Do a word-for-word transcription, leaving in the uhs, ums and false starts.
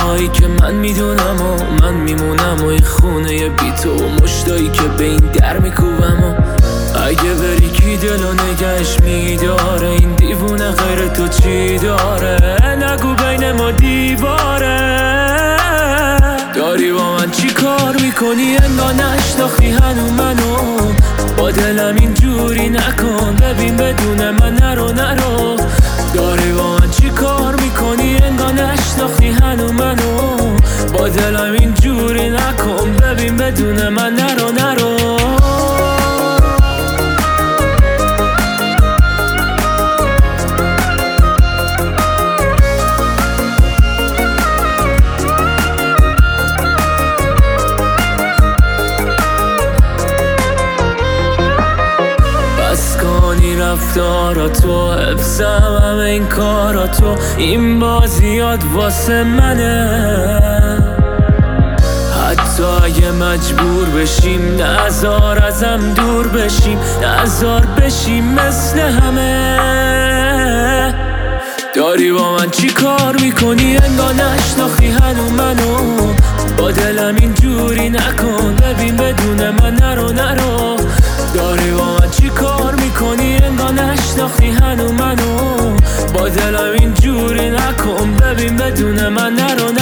هایی که من میدونم و من میمونم و این خونه بی تو و مشتایی که به این در میکوبم و اگه بری کی دلو نگهش میداره این دیوونه غیر تو چی داره نگو بین ما دیواره داری با من چی کار میکنی انگار نشناختی هنو منو با دلم اینجوری نکن ببین بدون من نرو نرو داری با من چی کار میکنی انگار نشناختی هنو منو با دلم اینجوری نکن ببین بدون من نرو نرو رفتاراتو حفظم همه این کاراتو این بازیات واسه منه حتی اگه مجبور بشیم نذار ازم دور بشیم نذار بشیم مثل همه داری با من چی کار میکنی انگار نشناختی هنو منو با دلم اینجوری نکن ببین بدون من نرو نرو داری با من چی کار میکنی انگار نشناختی هنو منو با دلم اینجوری نکن ببین بدون من نرو